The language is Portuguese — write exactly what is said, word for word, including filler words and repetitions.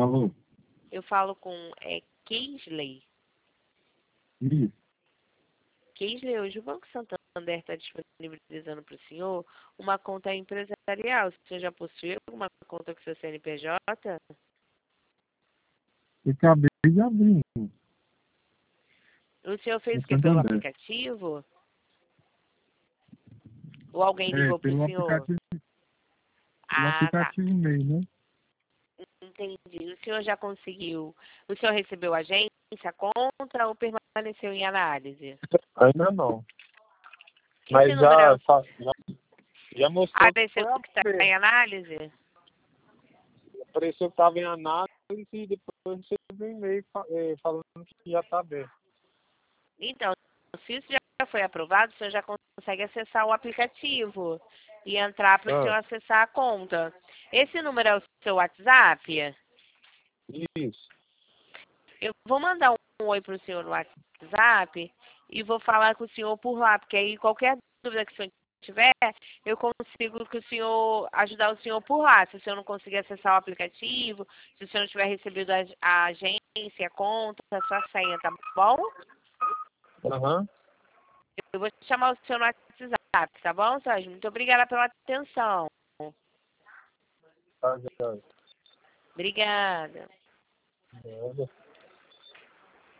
Alô? Eu falo com é, Keisley. Isso. Keisley, hoje o Banco Santander está disponibilizando para o senhor uma conta empresarial. O senhor já possui alguma conta com seu C N P J? Eu acabei de abrir. O senhor fez No o que pelo Santander. aplicativo? Ou alguém É, ligou para o pelo senhor? aplicativo, pelo Ah, tá. aplicativo mesmo, né? Entendi. O senhor já conseguiu? O senhor recebeu a agência, a conta ou permaneceu em análise? Ainda não. Esse Mas número é já, o... fa- já, já mostrou que Apareceu foi a que está em análise? Apareceu que estava em análise e depois recebi um e-mail fa- eh, falando que já está aberto. Então, se isso já foi aprovado, o senhor já consegue acessar o aplicativo e entrar para o senhor Ah, acessar a conta. Esse número é o seu WhatsApp? isso. Eu vou mandar um oi para o senhor no WhatsApp e vou falar com o senhor por lá, porque aí qualquer dúvida que o senhor tiver, eu consigo que o senhor ajudar o senhor por lá. Se o senhor não conseguir acessar o aplicativo, se o senhor não tiver recebido a, a agência, a conta, a sua senha, tá bom? Aham. Eu vou chamar o senhor no WhatsApp, tá bom, Sérgio? Muito obrigada pela atenção. Tá, já. Obrigada. Nada.